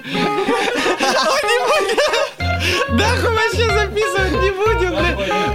Нахуй вообще записывать не будем, блядь.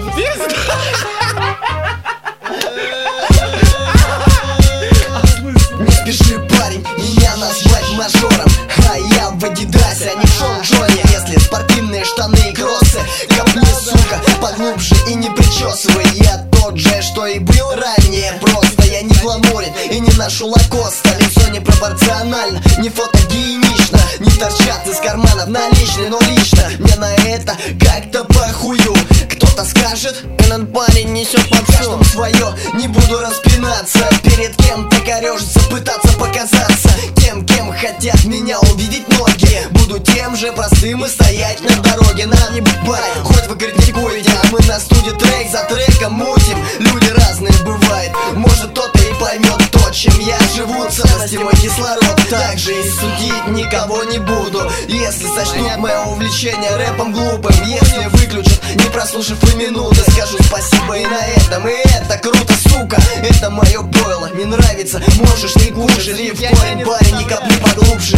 Не спеши, парень, меня назвать мажором, а я в Адидасе, а не в Шон Джоне. Если спортивные штаны и кроссы, копни, сука, поглубже и не причесывай. Я тот же, что и был ранее, просто я не гламурен и не ношу лакоста. Лицо непропорционально, не фотогенично, не торчат из карманов наличные, но лично мне на это как-то похую. Кто-то скажет, этот парень несет попсу, свое, не буду распинаться. Перед кем-то корежиться, пытаться показаться тем, кем хотят меня увидеть многие. Буду тем же простым и стоять на дороге. Нам не бывает, хоть вы критикуете, а мы на студии трек за треком мутим. Люди разные бывают, может кто-то и поймет то, чем я живу. Целости мой кислород, также и судить никого не буду. Если сочтут мое увлечение рэпом глупым, если выключат, не прослушав и минуты, скажу спасибо и на этом. И это круто, сука, это мое пойло. Не нравится, можешь не глубже, лив корень, парень, не копни поглубже.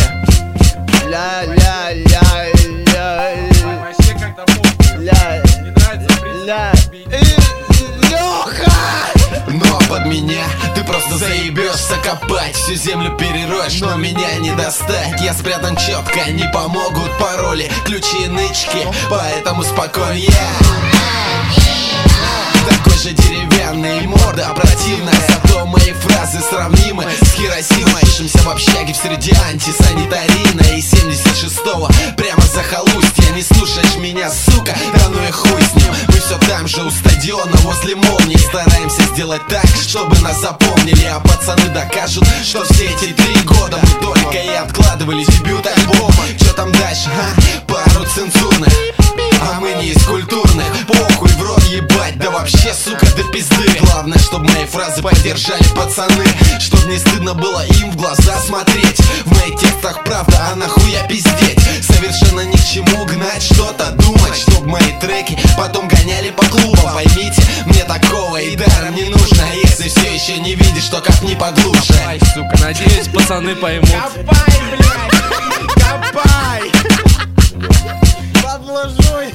Вообще как-то не нравится Лёха! Но под меня ты просто заебешься копать, всю землю перероешь, но меня не достать. Я спрятан четко, не помогут пароли, ключи и нычки, поэтому спокойнее. Такой же деревянный, морда противная, зато мои фразы сравнимы с Хиросимой. Пишемся в общаге в среде антисанитарина и 76-го прямо за захолустье. Не слушаешь меня, сука, да ну и хуй с ним. Мы все там же у стадиона возле молнии. Стараемся сделать так, чтобы нас запомнили, а пацаны докажут, что все эти 3 года мы только и откладывали дебют альбома. Че там дальше, а? Пару цензурных, а мы не из культурных. Похуй в рот ебать, да вообще, сука, до пизды. Главное, чтобы мои фразы поддержали пацаны, чтоб не стыдно было им в глаза смотреть. В моих текстах правда, а нахуя пиздеть? Совершенно ни к чему гнать, что-то думать, чтоб мои треки потом гоняли по клубам. Поймите, мне такого и даром не нужно. Если все еще не видишь, то копни поглубже. Копай, сука, надеюсь, пацаны поймут. Копай, блядь, копай. Подложуй.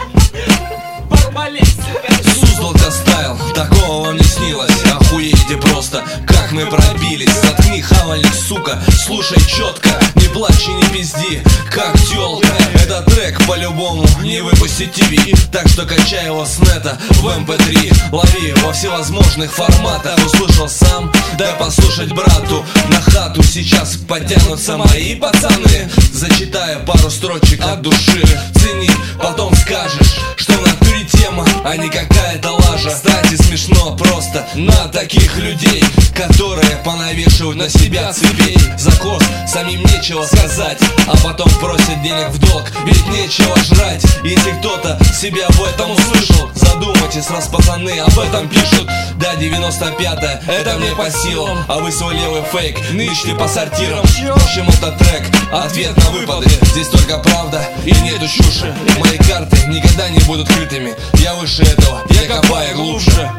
Суздалка стайл, такого вам не снилось. Охуеете просто, как мы пробились. Заткни, хавальник, сука, слушай четко. Не плачь и не пизди, как тёлка. Этот трек по-любому не выпустит ТВ, так что качай его с нета в MP3. Лови во всевозможных форматах. Услышал сам, дай послушать брату. На хату сейчас подтянутся мои пацаны. Зачитаю пару строчек от души. Цени, потом скажешь, что в натуре тема, а не какая-то лажа. Кстати, смешно просто на таких людей, которые понавешивают на себя цепей. За кост самим нечего сказать, а потом просят денег в долг, ведь нечего жрать. Если кто-то себя в этом услышал, задумайтесь, раз пацаны об этом пишут. Да, 95-е, это мне по силам, а вы свой левый фейк нычьте по сортирам. В общем, это трек, ответ на выпады. Здесь только правда и нету чуши. Мои карты никогда не будут крытыми. Я выше этого, я копаю глубже.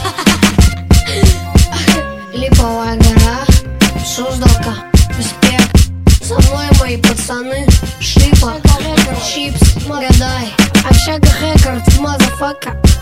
Липовая гора, Суздалка, респект. Со мной мои пацаны, Шипа, Чипс, Магадай, Общага Рекорд, мазафака.